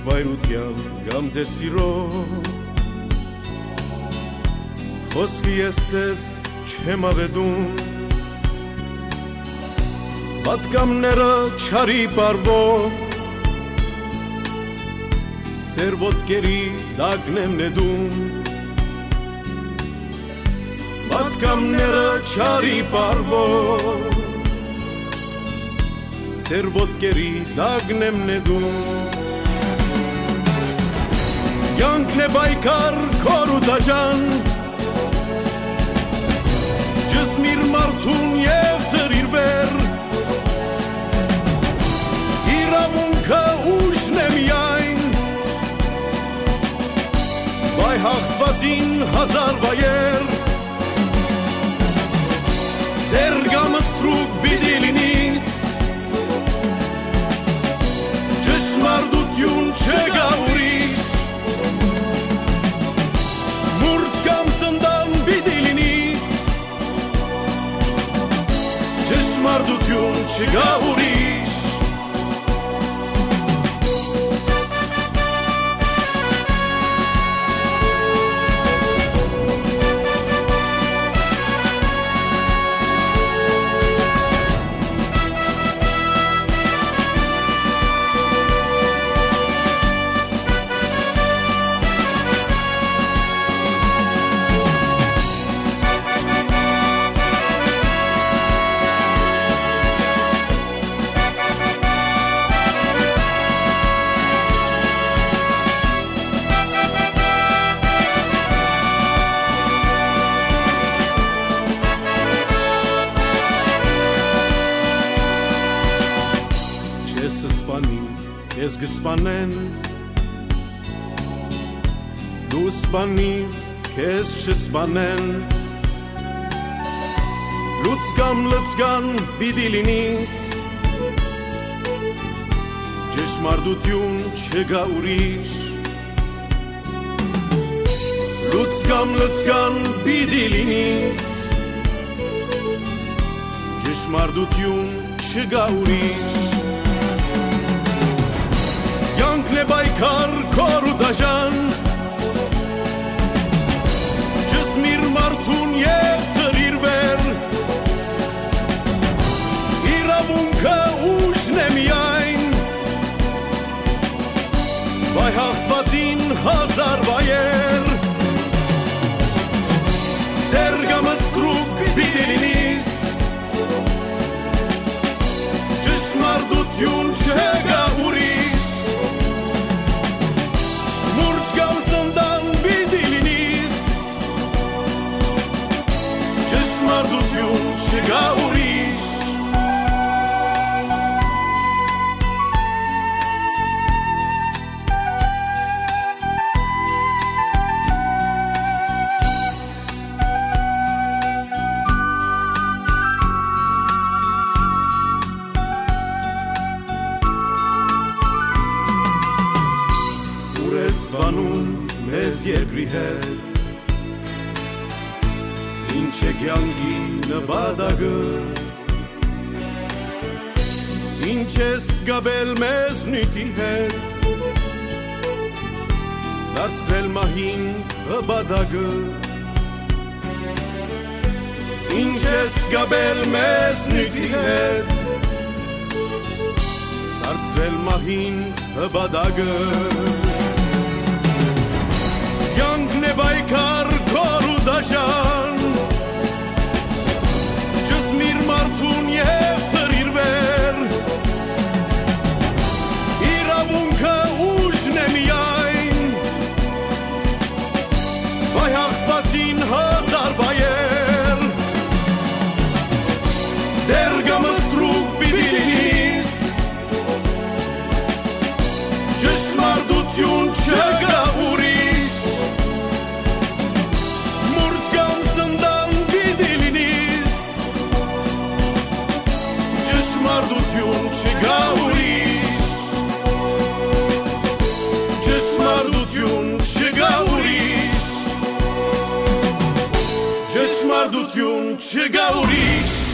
եղբայրության գամտեսիրո խոսքի ես ձեզ չեմ ավետում պատկամները չարի պարվո ձեր ոտքերի դագն եմ նետում պատկամները չարի պարվո ձեր ոտքերի դագն եմ նետում Կյանքն է բայկար քոր ու դաժան Ջսմիր մարդուն և թրիր վեր Իրավունքը ուժն է միայն Բայ հաղթվածին հազար վայեր Դեր գամը ստրուկ բիդի լինիս Ճշմարտություն չգա ուրիշ Մուրջ կամ սնդան բիդի լինիս Ճշմարտություն չգա ուրիշ Ես գսպանեն Դու սպանի քեզ չսպանեն Լուծկամ լծկան պիտի լինիս Ճշմարտություն չգա ուրիշ Լուծկամ լծկան պիտի լինիս Ճշմարտություն չգա ուրիշ Կյանքն է բայկար քոր ու դաժան Ջսմիր մարդուն և թրիր վեր Իրավունքը ուժն է միայն Բայ հաղթվածին հազար վայեր Դեր գամը ստրուկ պիտի լինիս Ճշմարտություն չգա ուրիշ Մուրջ կամ սնդան պիտի լինիս Ճշմարտություն չգա ուրիշ Սվանում մեզ երկրի հետ Ինչ է կյանքի նպատակը Ինչ է զգաբել մեզ նյութի հետ Դարձրել մահին հպատակը Ինչ է զգաբել մեզ նյութի հետ Դարձրել մահին հպատակը Կյանքն է բայկար քոր ու դաժան Ջսմիր մարդուն և թրիր վեր Իրավունքը ուժն է միայն Բայ հաղթվածին հազար վայեր Դեր գամը ստրուկ պիտի լինիս Ճշմարտություն չգա ուրիշ Մուրջ կամ սնդան պիտի լինիս Ճշմարտություն չգա ուրիշ Ճշմարտություն չգա ուրիշ Ճշմարտություն չգա ուրիշ